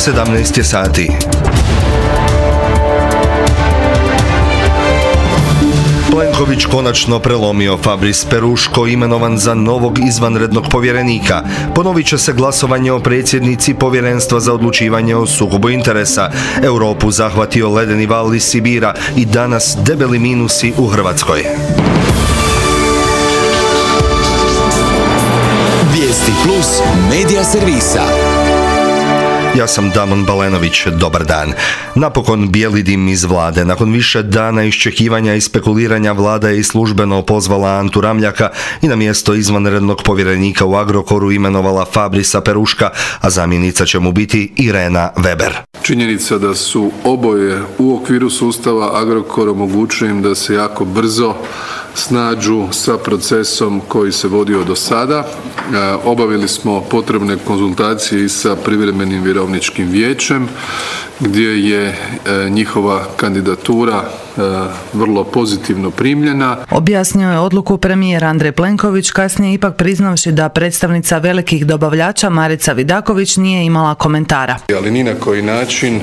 17 je sati. Plenković konačno prelomio. Fabris Peruško imenovan za novog izvanrednog povjerenika. Ponovit će se glasovanje o predsjednici Povjerenstva za odlučivanje o sukobu interesa. Europu zahvatio ledeni val iz Sibira i danas debeli minusi u Hrvatskoj. Vijesti plus medija servisa. Ja sam Damon Balenović, dobar dan. Napokon bijeli dim iz vlade. Nakon više dana iščekivanja i spekuliranja, vlada je i službeno pozvala Antu Ramljaka i na mjesto izvanrednog povjerenika u Agrokoru imenovala Fabrisa Peruška, a zamjenica će mu biti Irena Weber. Činjenica da su oboje u okviru sustava Agrokor omogućuje im da se jako brzo snađu sa procesom koji se vodio do sada. Obavili smo potrebne konzultacije i sa privremenim vjerovničkim vijećem gdje je njihova kandidatura vrlo pozitivno primljena. Objasnio je odluku premijer Andrej Plenković, kasnije ipak priznavši da predstavnica velikih dobavljača Marica Vidaković nije imala komentara. Ali ni na koji način,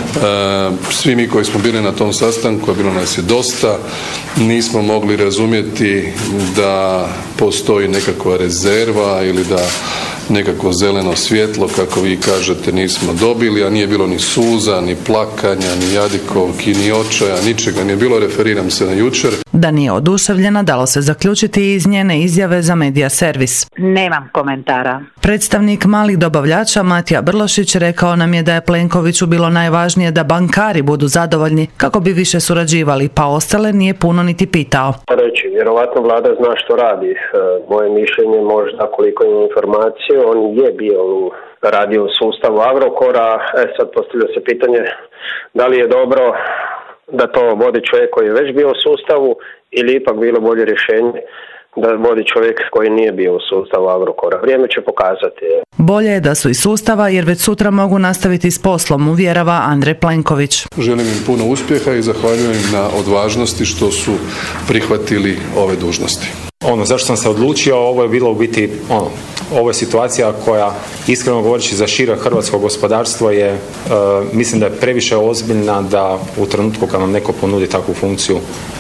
svi mi koji smo bili na tom sastanku, a bilo nas je dosta, nismo mogli razumjeti da postoji nekakva rezerva ili da nekako zeleno svjetlo, kako vi kažete, nismo dobili, a nije bilo ni suza, ni plakanja, ni jadikovki, ni očaja, ničega nije bilo, referiram se na jučer. Da nije oduševljena dalo se zaključiti iz njene izjave za medija servis. Nemam komentara. Predstavnik malih dobavljača Matija Brlošić rekao nam je da je Plenkoviću bilo najvažnije da bankari budu zadovoljni kako bi više surađivali, pa ostale nije puno niti pitao. Reći, vjerovatno vlada zna što radi. Moje mišljenje možda koliko imam informacije, on je bio radio u sustavu Agrokora. Sad postavlja se pitanje da li je dobro da to vodi čovjek koji je već bio u sustavu ili ipak bilo bolje rješenje da vodi čovjek koji nije bio u sustavu Agrokora. Vrijeme će pokazati. Bolje je da su iz sustava jer već sutra mogu nastaviti s poslom, uvjerava Andrej Plenković. Želim im puno uspjeha i zahvaljujem na odvažnosti što su prihvatili ove dužnosti. Zašto sam se odlučio, ovo je bilo u biti, ovo je situacija koja, iskreno govoreći za šire hrvatsko gospodarstvo, je, mislim da je previše ozbiljna da u trenutku kad vam neko ponudi takvu funkciju,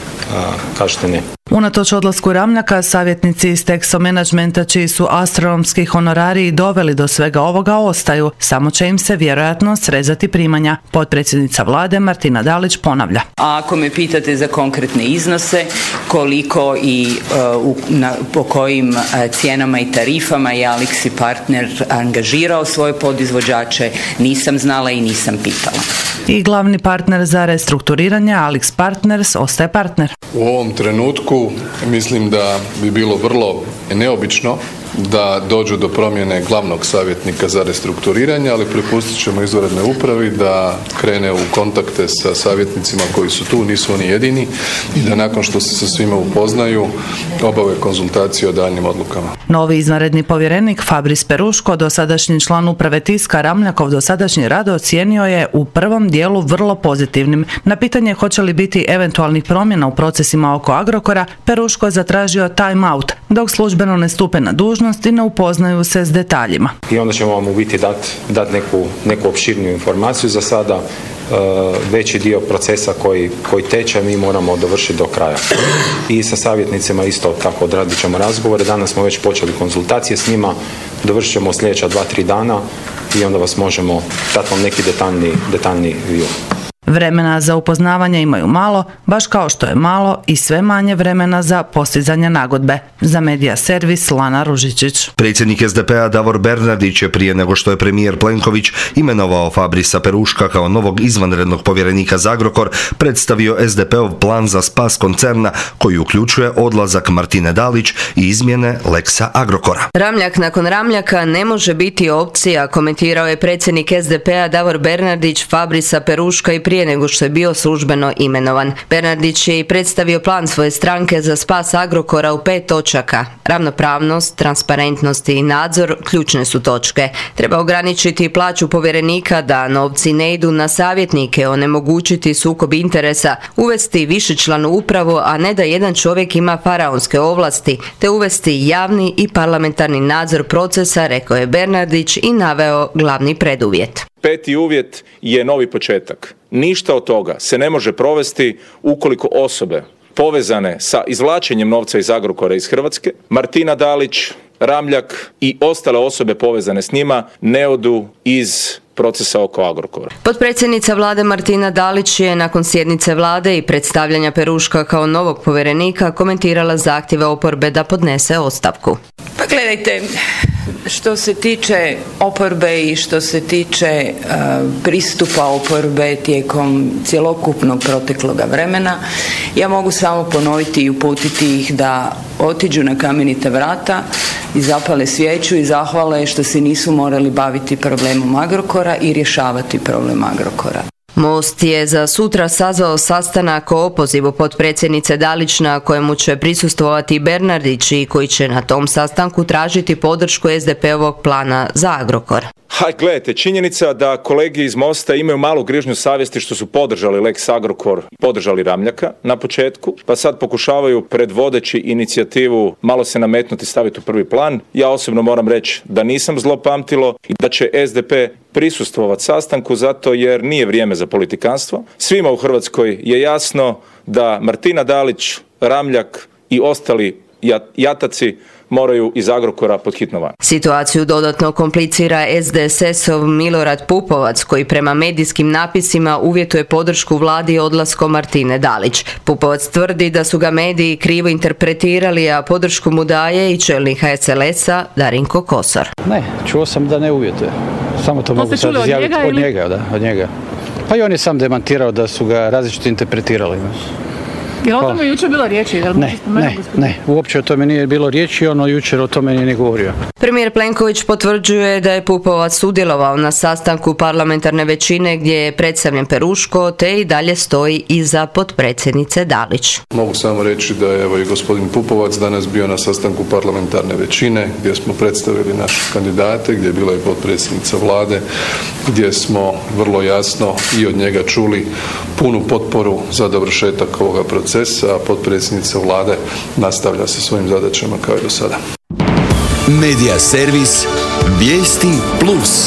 kažete ne. Unatoč odlasku Ramljaka, savjetnici iz Texo Managementa, čiji su astronomski honorari doveli do svega ovoga, ostaju, samo će im se vjerojatno srezati primanja. Potpredsjednica vlade Martina Dalić ponavlja. A ako me pitate za konkretne iznose, koliko i po kojim cijenama i tarifama je Alix Partner angažirao svoje podizvođače, nisam znala i nisam pitala. I glavni partner za restrukturiranje, Alix Partners, ostaje partner. U ovom trenutku mislim da bi bilo vrlo neobično da dođe do promjene glavnog savjetnika za restrukturiranje, ali prepustit ćemo izvanrednoj upravi da krene u kontakte sa savjetnicima koji su tu, nisu oni jedini, i da nakon što se sa svima upoznaju obave konzultacije o daljnjim odlukama. Novi izvanredni povjerenik Fabris Peruško, dosadašnji član uprave Tiska, Ramljakov dosadašnji rad ocijenio je u prvom dijelu vrlo pozitivnim. Na pitanje hoće li biti eventualnih promjena u procesima oko Agrokora, Peruško je zatražio time out, dok službeno ne stupe na dužnost i ne upoznaju se s detaljima. I onda ćemo vam u biti dati neku opširniju informaciju. Za sada veći dio procesa koji teče mi moramo dovršiti do kraja. I sa savjetnicima isto tako odradit ćemo razgovore. Danas smo već počeli konzultacije s njima, dovršit ćemo sljedeća 2-3 dana i onda vas možemo dati vam neki detaljni view. Vremena za upoznavanje imaju malo, baš kao što je malo i sve manje vremena za postizanje nagodbe. Za medija servis Lana Ružičić. Predsjednik SDP-a Davor Bernardić je prije nego što je premijer Plenković imenovao Fabrisa Peruška kao novog izvanrednog povjerenika za Agrokor, predstavio SDP-ov plan za spas koncerna koji uključuje odlazak Martine Dalić i izmjene Lexa Agrokora. Ramljak nakon Ramljaka ne može biti opcija, komentirao je predsjednik SDP-a Davor Bernardić Fabrisa Peruška i prije nego što je bio službeno imenovan. Bernardić je i predstavio plan svoje stranke za spas Agrokora u 5 točaka. Ravnopravnost, transparentnost i nadzor ključne su točke. Treba ograničiti plaću povjerenika da novci ne idu na savjetnike, onemogućiti sukob interesa, uvesti višečlanu upravu, a ne da jedan čovjek ima faraonske ovlasti, te uvesti javni i parlamentarni nadzor procesa, rekao je Bernardić i naveo glavni preduvjet. 5. uvjet je novi početak. Ništa od toga se ne može provesti ukoliko osobe povezane sa izvlačenjem novca iz Agrokora iz Hrvatske, Martina Dalić, Ramljak i ostale osobe povezane s njima ne odu iz procesa oko Agrokora. Potpredsjednica vlade Martina Dalić je nakon sjednice vlade i predstavljanja Peruška kao novog povjerenika komentirala zahtjeve oporbe da podnese ostavku. Pa gledajte, što se tiče oporbe i što se tiče pristupa oporbe tijekom cjelokupnog protekloga vremena, ja mogu samo ponoviti i uputiti ih da otiđu na kamenita vrata i zapale svijeću i zahvale što se nisu morali baviti problemom Agrokora i rješavati problem Agrokora. Most je za sutra sazvao sastanak o opozivu potpredsjednice Dalić na kojemu će prisustvovati Bernardić i koji će na tom sastanku tražiti podršku SDP-ovog plana za Agrokor. Gledajte, činjenica da kolege iz Mosta imaju malu grižnju savjesti što su podržali Lex Agrokor, podržali Ramljaka na početku, pa sad pokušavaju predvodeći inicijativu malo se nametnuti, staviti u prvi plan. Ja osobno moram reći da nisam zlopamtilo i da će SDP prisustvovati sastanku zato jer nije vrijeme za politikanstvo. Svima u Hrvatskoj je jasno da Martina Dalić, Ramljak i ostali jataci moraju iz Agrokora pod hitno van. Situaciju dodatno komplicira SDSS-ov Milorad Pupovac koji prema medijskim napisima uvjetuje podršku vladi odlaskom Martine Dalić. Pupovac tvrdi da su ga mediji krivo interpretirali, a podršku mu daje i čelnik HSLS-a Darinko Kosor. Ne, čuo sam da ne uvjetuje. Samo to mogu sad izjaviti od njega. Pa i on je sam demantirao da su ga različito interpretirali. Je li o tome jučer bilo riječi? Ne, uopće o tome nije bilo riječi, ono jučer o tome nije govorio. Premijer Plenković potvrđuje da je Pupovac sudjelovao na sastanku parlamentarne većine gdje je predstavljen Peruško, te i dalje stoji iza potpredsjednice Dalić. Mogu samo reći da je evo i gospodin Pupovac danas bio na sastanku parlamentarne većine gdje smo predstavili naše kandidate, gdje je bila i potpredsjednica vlade, gdje smo vrlo jasno i od njega čuli punu potporu za dovršetak ovoga procesa, a potpredsjednica vlade nastavlja sa svojim zadaćama kao i do sada. Medija servis Vijesti Plus.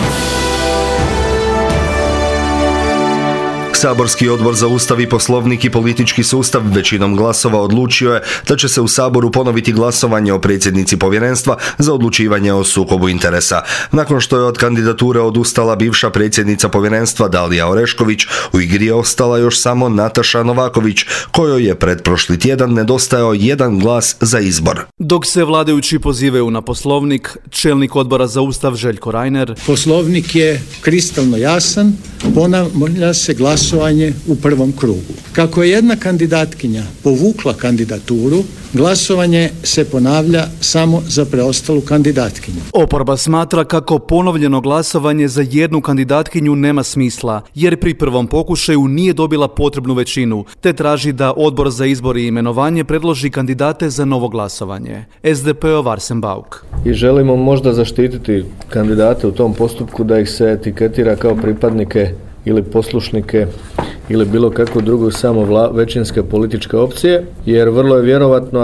Saborski odbor za Ustav i Poslovnik i politički sustav većinom glasova odlučio je da će se u Saboru ponoviti glasovanje o predsjednici povjerenstva za odlučivanje o sukobu interesa. Nakon što je od kandidature odustala bivša predsjednica povjerenstva Dalija Orešković, u igri je ostala još samo Nataša Novaković, kojoj je pretprošli tjedan nedostajao 1 glas za izbor. Dok se vladajući pozivaju na Poslovnik, čelnik odbora za Ustav Željko Reiner. Poslovnik je kristalno jasan, ponavlja se glasovanje u prvom krugu. Kako je jedna kandidatkinja povukla kandidaturu, glasovanje se ponavlja samo za preostalu kandidatkinju. Oporba smatra kako ponovljeno glasovanje za jednu kandidatkinju nema smisla, jer pri prvom pokušaju nije dobila potrebnu većinu, te traži da Odbor za izbor i imenovanje predloži kandidate za novo glasovanje. SDP-ov Arsen Bauk. I želimo možda zaštititi kandidate u tom postupku da ih se etiketira kao pripadnike ili poslušnike ili bilo kako drugo samo većinske političke opcije, jer vrlo je vjerovatno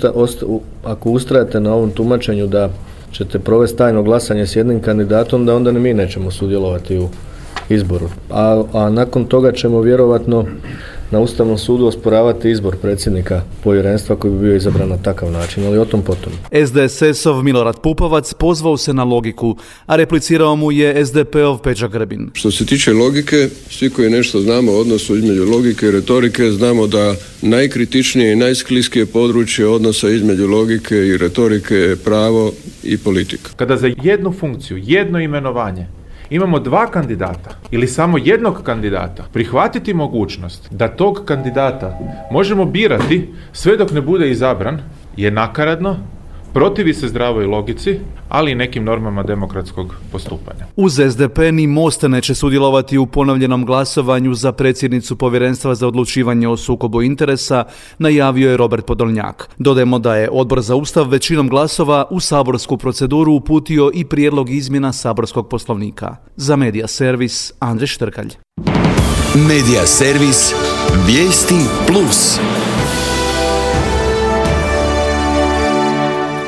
ako ustrajete na ovom tumačenju da ćete provesti tajno glasanje s jednim kandidatom, da onda ni mi nećemo sudjelovati u izboru. A nakon toga ćemo vjerovatno na Ustavnom sudu osporavati izbor predsjednika povjerenstva koji bi bio izabran na takav način, ali o tom potom. SDSS-ov Milorad Pupovac pozvao se na logiku, a replicirao mu je SDP-ov Peđa Grbin. Što se tiče logike, svi koji nešto znamo o odnosu između logike i retorike, znamo da najkritičnije i najskliskije područje odnosa između logike i retorike je pravo i politika. Kada za jednu funkciju, jedno imenovanje imamo 2 kandidata ili samo jednog kandidata, prihvatiti mogućnost da tog kandidata možemo birati sve dok ne bude izabran je nakaradno, protivi se zdravoj logici, ali i nekim normama demokratskog postupanja. Uz SDP ni Most neće sudjelovati u ponovljenom glasovanju za predsjednicu Povjerenstva za odlučivanje o sukobu interesa, najavio je Robert Podolnjak. Dodajemo da je Odbor za Ustav većinom glasova u saborsku proceduru uputio i prijedlog izmjena saborskog poslovnika. Za Medija servis Andrej Štrkalj. Medija servis Vijesti Plus.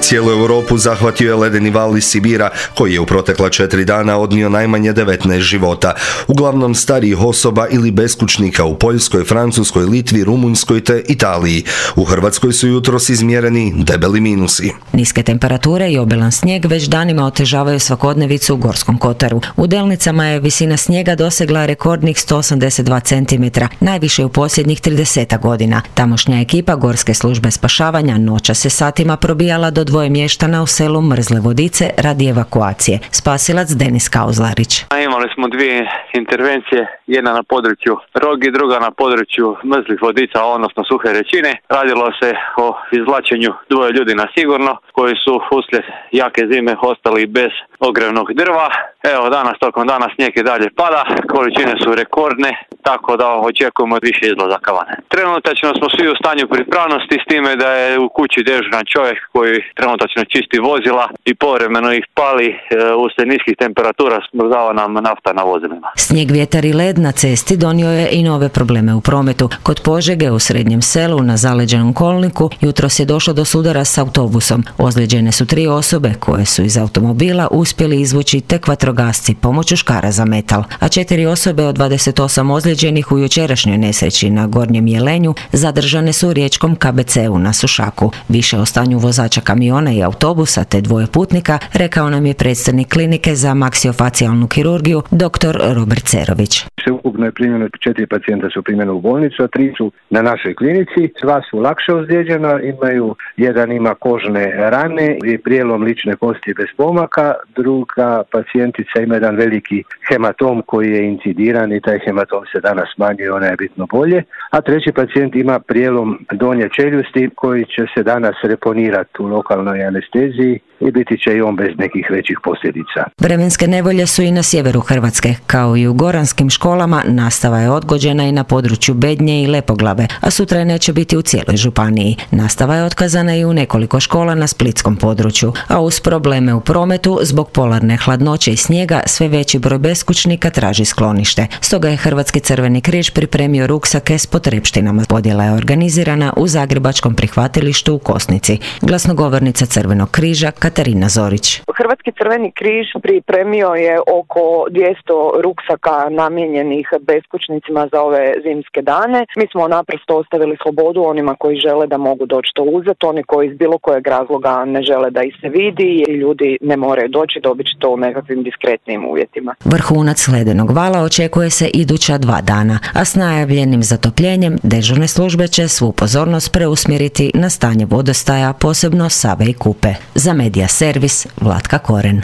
Cijelu Europu zahvatio je ledeni val iz Sibira, koji je u protekla 4 dana odnio najmanje 19 života, uglavnom starijih osoba ili beskućnika u Poljskoj, Francuskoj, Litvi, Rumunjskoj te Italiji. U Hrvatskoj su jutros izmjereni debeli minusi. Niske temperature i obilan snijeg već danima otežavaju svakodnevicu u Gorskom kotaru. U Delnicama je visina snijega dosegla rekordnih 182 cm, najviše u posljednjih 30 godina. Tamošnja ekipa Gorske službe spašavanja noćas se satima probijala do 2 mještana u selu Mrzle Vodice radi evakuacije. Spasilac Denis Kauzlarić. Imali smo 2 intervencije, jedna na području Rogi, druga na području Mrzlih Vodica, odnosno Suhe Rećine. Radilo se o izvlačenju 2 ljudi na sigurno, koji su uslijed jake zime ostali bez ogrjevnog drva. Evo, tokom dana snijeg i dalje pada, količine su rekordne, tako da očekujemo više izlazaka van. Trenutačno smo svi u stanju pripravnosti, s time da je u kući dežuran čovjek koji trenutačno čisti vozila i povremeno ih pali. Uslijed niskih temperatura smrzava nam nafta na vozilima. Snijeg, vjetar i led na cesti donio je i nove probleme u prometu. Kod Požege u srednjem selu na zaleđenom kolniku jutros je došlo do sudara s autobusom. Ozlijeđene su 3 osobe koje su iz automobila uspjeli izvući tek vatrogasci pomoću škara za metal, a 4 osobe od 28 ozlijeđenih u jučerašnjoj nesreći na Gornjem Jelenju zadržane su u riječkom KBC-u na Sušaku. Više o stanju vozača kamiona i autobusa te 2 putnika rekao nam je predstavnik klinike za maksiofacijalnu kirurgiju dr. Robert Cerović. Ukupno je primljeno 4 pacijenta su primljeni u bolnicu, a 3 su na našoj klinici. 2 su lakše ozlijeđena, jedan ima kožne rane i prijelom lične kosti bez pomaka, druga pacijentica ima jedan veliki hematom koji je incidiran i taj hematom se danas smanjuje, ona je bitno bolje, a 3. pacijent ima prijelom donje čeljusti koji će se danas reponirati u lokalnoj anesteziji i biti će i on bez nekih većih posljedica. Vremenske nevolje su i na sjeveru Hrvatske, kao i u goranskim školama. Nastava je odgođena i na području Bednje i Lepoglave, a sutra je neće biti u cijeloj županiji. Nastava je otkazana i u nekoliko škola na splitskom području, a uz probleme u prometu zbog polarne hladnoće i snijega sve veći broj beskućnika traži sklonište. Stoga je Hrvatski crveni križ pripremio ruksake s potrepštinama. Podjela je organizirana u zagrebačkom prihvatilištu u Kosnici. Glasnogovornica Crvenog križa Katarina Zorić. Hrvatski crveni križ pripremio je oko 200 ruksaka namijenjenih beskućnicima za ove zimske dane. Mi smo naprosto ostavili slobodu onima koji žele da mogu doći to uzeti, oni koji iz bilo kojeg razloga ne žele da ih se vidi i ljudi ne moraju doći, dobit će to u nekakvim diskretnim uvjetima. Vrhunac ledenog vala očekuje se iduća 2 dana, a s najavljenim zatopljenjem dežurne službe će svu pozornost preusmjeriti na stanje vodostaja, posebno Save i Kupe. Za Medija servis Vlatka Koren.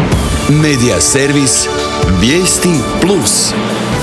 Medija servis Vijesti Plus.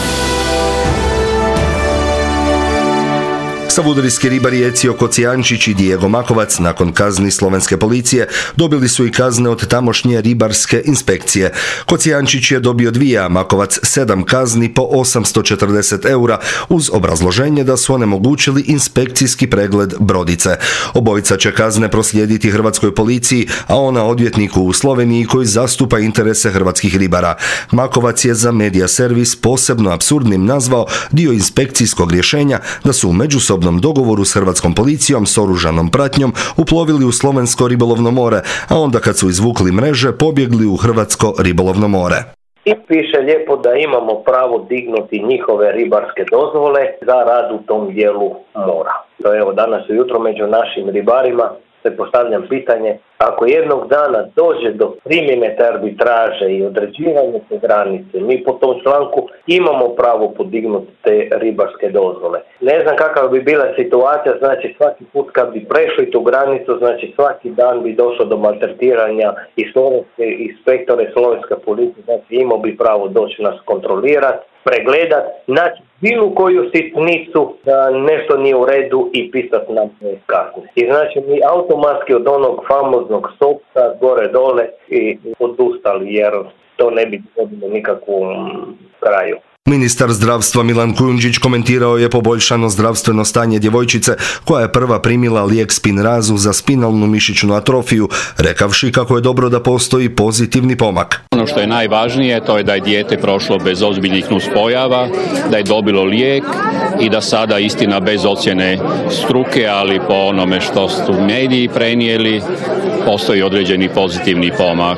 Savudrijski ribari Ecio Kocijančić i Diego Makovac nakon kazni slovenske policije dobili su i kazne od tamošnje ribarske inspekcije. Kocijančić je dobio 2, a Makovac 7 kazni po 840 eura uz obrazloženje da su onemogućili inspekcijski pregled brodice. Obojica će kazne proslijediti hrvatskoj policiji, a ona odvjetniku u Sloveniji koji zastupa interese hrvatskih ribara. Makovac je za Medija servis posebno apsurdnim nazvao dio inspekcijskog rješenja da su u međusobnom dogovoru s hrvatskom policijom s oružanom pratnjom uplovili u slovensko ribolovno more, a onda kad su izvukli mreže pobjegli u hrvatsko ribolovno more. I piše lijepo da imamo pravo dignuti njihove ribarske dozvole za rad u tom dijelu mora. To je evo danas ujutro među našim ribarima se postavljam pitanje, ako jednog dana dođe do primjene te arbitraže i određivanja te granice, mi po tom članku imamo pravo podignuti te ribarske dozvole. Ne znam kakva bi bila situacija, znači svaki put kad bi prešli tu granicu, znači svaki dan bi došlo do maltretiranja i slovenske inspektore, slovenska policija, znači imao bi pravo doći nas kontrolirati, pregledat, znači bilo koju sitnicu da nešto nije u redu i pisat nam kazne. I znači mi automatski od onog famoznog stopca gore dole i odustali jer to ne bi dobilo nikakvom kraju. Ministar zdravstva Milan Kujundžić komentirao je poboljšano zdravstveno stanje djevojčice koja je prva primila lijek Spinrazu za spinalnu mišićnu atrofiju, rekavši kako je dobro da postoji pozitivni pomak. Ono što je najvažnije to je da je dijete prošlo bez ozbiljnih nuspojava, da je dobilo lijek i da sada, istina bez ocjene struke, ali po onome što su mediji prenijeli, postoji određeni pozitivni pomak.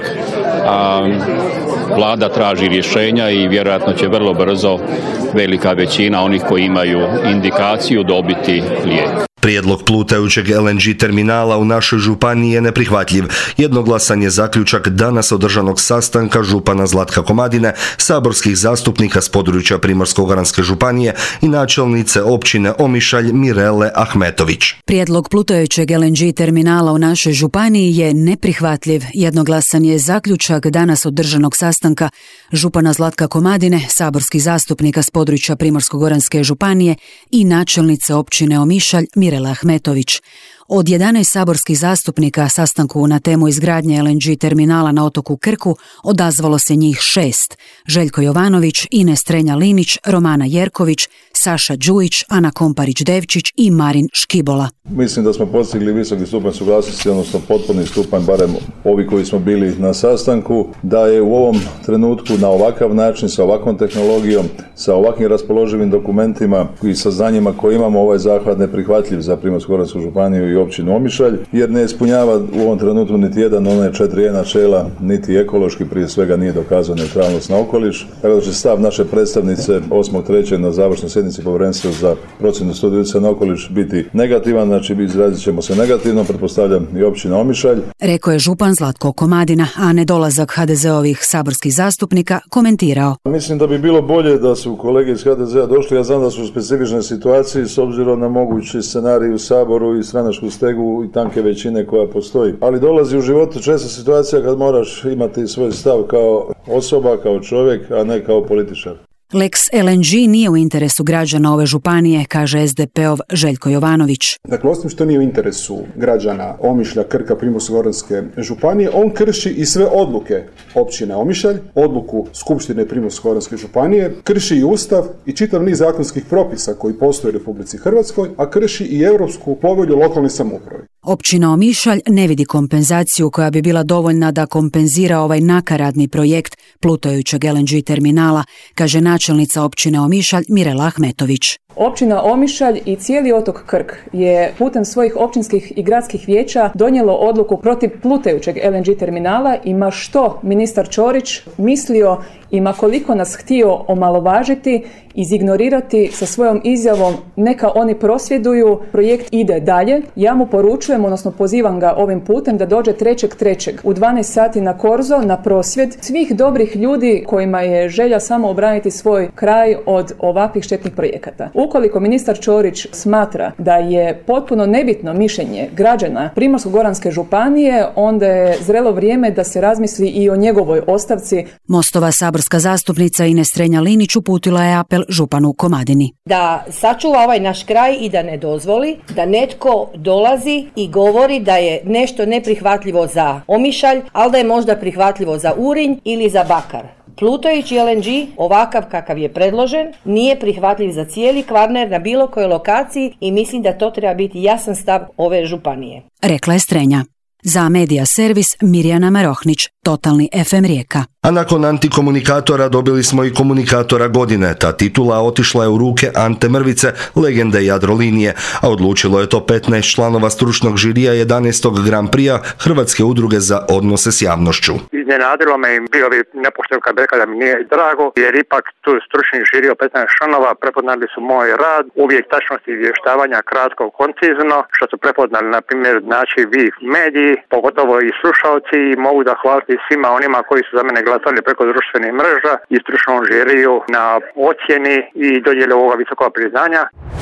Vlada traži rješenja i vjerojatno će vrlo brzo velika većina onih koji imaju indikaciju dobiti lijek. Prijedlog plutajućeg LNG terminala u našoj županiji je neprihvatljiv. Jednoglasan je zaključak danas održanog sastanka župana Zlatka Komadine, saborskih zastupnika s područja Primorsko-goranske županije i načelnice općine Omišalj Mirele Ahmetović. Prijedlog plutajućeg LNG terminala u našoj županiji je neprihvatljiv. Jednoglasan je zaključak danas održanog sastanka župana Zlatka Komadine, saborskih zastupnika s područja Primorsko-goranske županije i načelnice općine Omišalj Mirele Ahmetović. Od 11 saborskih zastupnika sastanku na temu izgradnje LNG terminala na otoku Krku odazvalo se njih 6. Željko Jovanović, Ines Strenja-Linić, Romana Jerković, Saša Đujić, Ana Komparić-Devčić i Marin Škibola. Mislim da smo postigli visoki stupanj suglasnosti, odnosno potpuni stupanj, barem ovi koji smo bili na sastanku, da je u ovom trenutku na ovakav način, sa ovakvom tehnologijom, sa ovakvim raspoloživim dokumentima i saznanjima koje imamo, ovaj zahvat neprihvatljiv za Primorsko-goransku županiju i općinu Omišalj, jer ne ispunjava u ovom trenutku niti jedan one 4E načela, niti ekološki, prije svega nije dokazao neutralnost na okoliš. Tako da će stav naše predstavnice 8.3. na završnoj sjednici Povjerenstva za procjenu studiju utjecaja na okoliš biti negativan, znači izrazit ćemo se negativno, pretpostavljam i općina Omišalj. Rekao je župan Zlatko Komadina, a nedolazak HDZ-ovih saborskih zastupnika komentirao. Mislim da bi bilo bolje da su kolege iz HDZ-a došli, ja znam da su u specifičnoj situaciji s obzirom na mogući scenarij u Saboru i stranačku stegu i tanke većine koja postoji. Ali dolazi u životu često situacija kad moraš imati svoj stav kao osoba, kao čovjek, a ne kao političar. Lex LNG nije u interesu građana ove županije, kaže SDP-ov Željko Jovanović. Dakle, osim što nije u interesu građana Omišlja, Krka, Primorsko-goranske županije, on krši i sve odluke općine Omišalj, odluku Skupštine Primorsko-goranske županije, krši i Ustav i čitav niz zakonskih propisa koji postoje u Republici Hrvatskoj, a krši i Europsku povelju lokalne samouprave. Općina Omišalj ne vidi kompenzaciju koja bi bila dovoljna da kompenzira ovaj nakaradni projekt plutajućeg LNG terminala, kaže načelnica općine Omišalj Mirela Ahmetović. Općina Omišalj i cijeli otok Krk je putem svojih općinskih i gradskih vijeća donijelo odluku protiv plutajućeg LNG terminala i ma što ministar Ćorić mislio i ma koliko nas htio omalovažiti, izignorirati sa svojom izjavom neka oni prosvjeduju, projekt ide dalje. Ja mu poručujem, odnosno pozivam ga ovim putem da dođe 3.3. u 12 sati na Korzo, na prosvjed svih dobrih ljudi kojima je želja samo obraniti svoj kraj od ovakvih štetnih projekata. Ukoliko ministar Ćorić smatra da je potpuno nebitno mišljenje građana Primorsko-goranske županije, onda je zrelo vrijeme da se razmisli i o njegovoj ostavci. Mostova saborska zastupnica Ines Strenja-Linić uputila je apel županu Komadini. Da sačuva ovaj naš kraj i da ne dozvoli da netko dolazi i govori da je nešto neprihvatljivo za Omišalj, ali da je možda prihvatljivo za Urinj ili za Bakar. Plutajući LNG, ovakav kakav je predložen, nije prihvatljiv za cijeli Kvarner na bilo kojoj lokaciji i mislim da to treba biti jasan stav ove županije. Rekla je Strenja. Za Medija servis Mirjana Marohnić, Totalni FM Rijeka. A nakon antikomunikatora dobili smo i komunikatora godine. Ta titula otišla je u ruke Ante Mrvice, legende Jadrolinije, a odlučilo je to 15 članova stručnog žirija 11. Grand Prix-a Hrvatske udruge za odnose s javnošću. Iznenadilo me i bio bi nepošteno kad rekao da mi nije drago, jer ipak tu stručni žiri od 15 članova prepoznali su moj rad, uvijek tačnost izvještavanja kratko, koncizno, što su prepoznali na primjer znači vi mediji, pogotovo i slušalci, i mogu da hvaliti svima onima koji su za mene glasali preko društvenih mreža i stručnom žiriju na ocjeni i dodjeli ovoga visokog priznanja.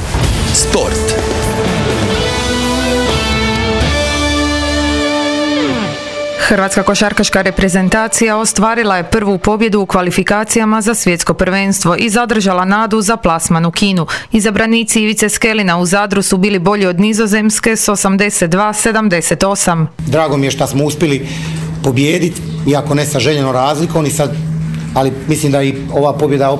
Sport. Hrvatska košarkaška reprezentacija ostvarila je prvu pobjedu u kvalifikacijama za svjetsko prvenstvo i zadržala nadu za plasman u Kinu. Izabranici Ivice Skelina u Zadru su bili bolji od Nizozemske s 82-78. Drago mi je što smo uspjeli pobijediti, iako ne sa željenom razlikom, ali mislim da i ova pobjeda opet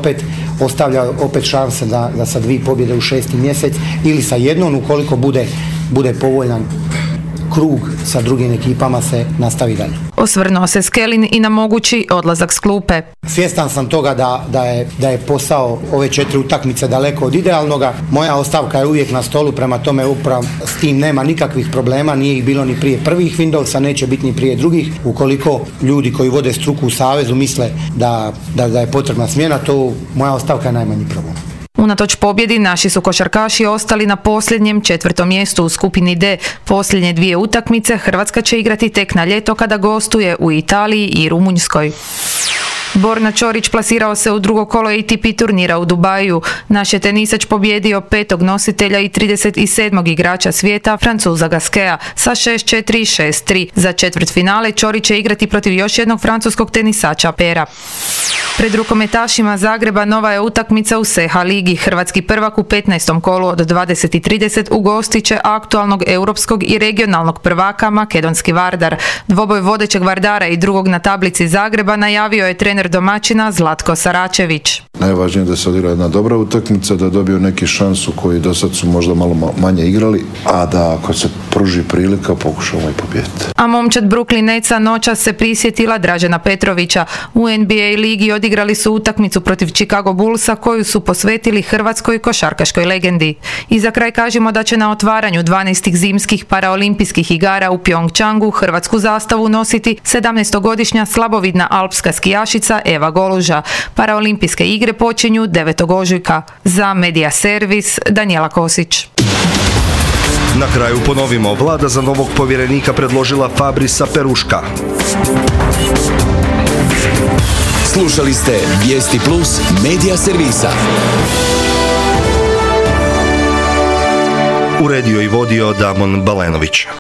ostavlja opet šanse da sa 2 pobjede u 6. mjesec ili sa jednom ukoliko bude povoljan krug sa drugim ekipama se nastavi dalje. Osvrnuo se Skelin i na mogući odlazak s klupe. Svjestan sam toga da je posao ove 4 utakmice daleko od idealnoga. Moja ostavka je uvijek na stolu, prema tome upravo s tim nema nikakvih problema, nije ih bilo ni prije prvih Windowsa, neće biti ni prije drugih. Ukoliko ljudi koji vode struku u savezu misle da je potrebna smjena, to moja ostavka je najmanji problem. Unatoč pobjedi, naši su košarkaši ostali na posljednjem 4. mjestu u skupini D. Posljednje 2 utakmice Hrvatska će igrati tek na ljeto kada gostuje u Italiji i Rumunjskoj. Borna Ćorić plasirao se u drugo kolo ATP turnira u Dubaju. Naš je tenisač pobjedio 5. nositelja i 37. igrača svijeta, Francuza Gaskea, sa 6-4 i 6-3. Za četvrtfinale Ćorić će igrati protiv još jednog francuskog tenisača Pera. Pred rukometašima Zagreba nova je utakmica u SH ligi. Hrvatski prvak u 15. kolu od 20:30 ugostit će aktualnog europskog i regionalnog prvaka makedonski Vardar. Dvoboj vodećeg Vardara i drugog na tablici Zagreba najavio je trener domaćina Zlatko Saračević. Najvažnije je da se odigra jedna dobra utakmica, da dobiju neki šansu koji do sad su možda malo manje igrali, a da ako se pruži prilika pokušamo i pobijediti. A momčad Brooklyn Netsa noćas se prisjetila Dražena Petrovića. U NBA ligi odigrali su utakmicu protiv Chicago Bullsa koju su posvetili hrvatskoj košarkaškoj legendi. I za kraj kažemo da će na otvaranju 12. zimskih paraolimpijskih igara u Pjongčangu hrvatsku zastavu nositi 17-godišnja slabovidna alpska skijašica Eva Goluža. Paraolimpijske igre počinju 9. ožujka. Za Medija Servis, Danijela Kosić. Na kraju ponovimo, vlada za novog povjerenika predložila Fabrisa Peruška. Slušali ste Vijesti Plus Medija Servisa. Uredio i vodio Damon Balenović.